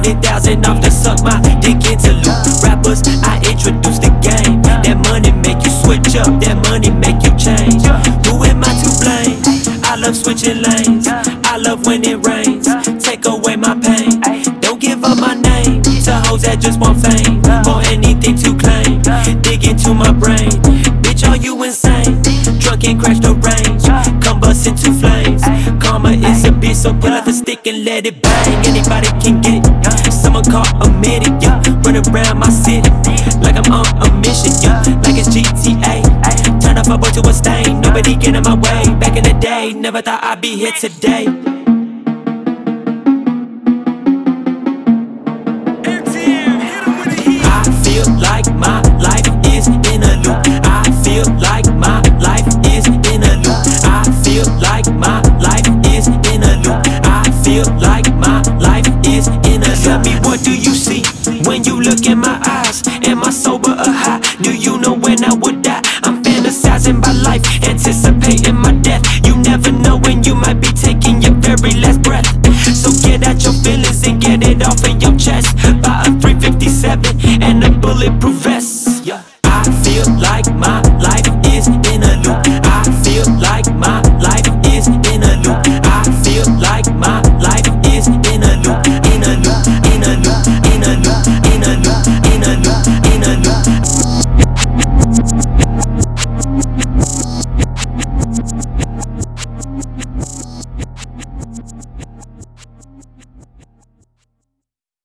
100,000 off to suck my dick into loot. Rappers, I introduce the game. That money make you switch up, that money make you change. Who am I to blame? I love switching lanes, I love when it rains. Take away my pain, don't give up my name to hoes that just want fame or anything to claim. Dig into my brain, bitch, are you insane? Drunk and crash the range, come bust into flames. Karma is a bitch, so pull out the stick and let it bang. Anybody can get it, someone call a medic, yeah. Run around my city like I'm on a mission, yeah. Like it's GTA, turn off a boy to a stain. Nobody get in my way, back in the day, never thought I'd be here today. I feel like my life is in a loop. I feel like my life is in a loop. I feel like my life is in a loop. I feel like my life is in a loop. Tell me, what do you see when you look in my eyes? Am I sober or high? Do you know when I would die? I'm fantasizing by life, anticipating my death. You never know when you might be taking your very last breath. So get out your feelings and get it off in your chest. Buy a 357 and a bulletproof